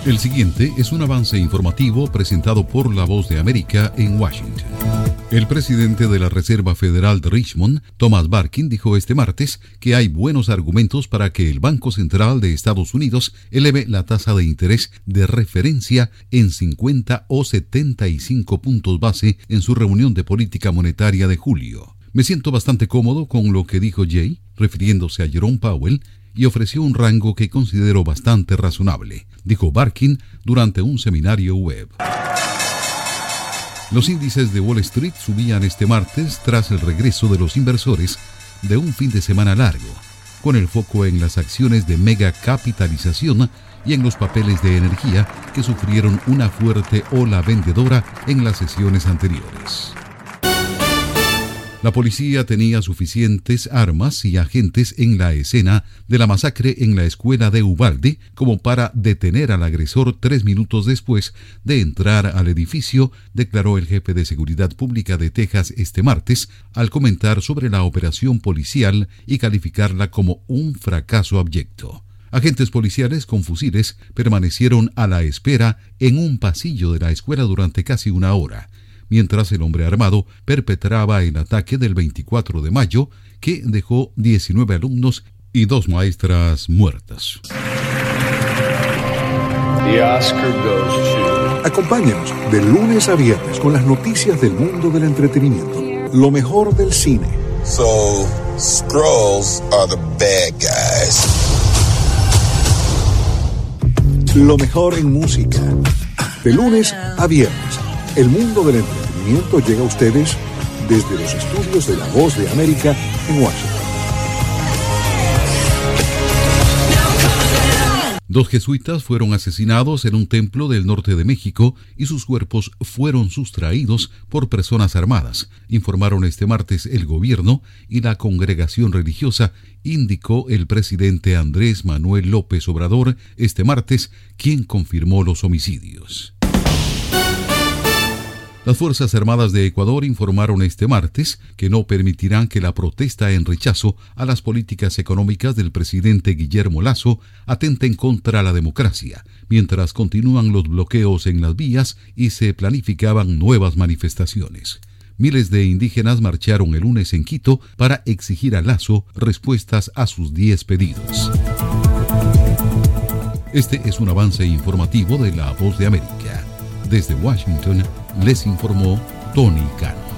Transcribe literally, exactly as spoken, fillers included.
El siguiente es un avance informativo presentado por La Voz de América en Washington. El presidente de la Reserva Federal de Richmond, Thomas Barkin, dijo este martes que hay buenos argumentos para que el Banco Central de Estados Unidos eleve la tasa de interés de referencia en cincuenta o setenta y cinco puntos base en su reunión de política monetaria de julio. Me siento bastante cómodo con lo que dijo Jay, refiriéndose a Jerome Powell, y ofreció un rango que considero bastante razonable, dijo Barkin durante un seminario web. Los índices de Wall Street subían este martes tras el regreso de los inversores de un fin de semana largo, con el foco en las acciones de mega capitalización y en los papeles de energía que sufrieron una fuerte ola vendedora en las sesiones anteriores. La policía tenía suficientes armas y agentes en la escena de la masacre en la escuela de Uvalde como para detener al agresor tres minutos después de entrar al edificio, declaró el jefe de Seguridad Pública de Texas este martes al comentar sobre la operación policial y calificarla como un fracaso abyecto. Agentes policiales con fusiles permanecieron a la espera en un pasillo de la escuela durante casi una hora, mientras el hombre armado perpetraba el ataque del veinticuatro de mayo que dejó diecinueve alumnos y dos maestras muertas. The Oscar goes to... Acompáñanos de lunes a viernes con las noticias del mundo del entretenimiento. Lo mejor del cine. So, Skrulls are the bad guys. Lo mejor en música. De lunes a viernes. El mundo del entretenimiento llega a ustedes desde los estudios de La Voz de América en Washington. Dos jesuitas fueron asesinados en un templo del norte de México y sus cuerpos fueron sustraídos por personas armadas, informaron este martes el gobierno y la congregación religiosa, indicó el presidente Andrés Manuel López Obrador este martes, quien confirmó los homicidios. Las Fuerzas Armadas de Ecuador informaron este martes que no permitirán que la protesta en rechazo a las políticas económicas del presidente Guillermo Lasso atenten contra la democracia, mientras continúan los bloqueos en las vías y se planificaban nuevas manifestaciones. Miles de indígenas marcharon el lunes en Quito para exigir a Lasso respuestas a sus diez pedidos. Este es un avance informativo de La Voz de América. Desde Washington, les informó Tony Cano.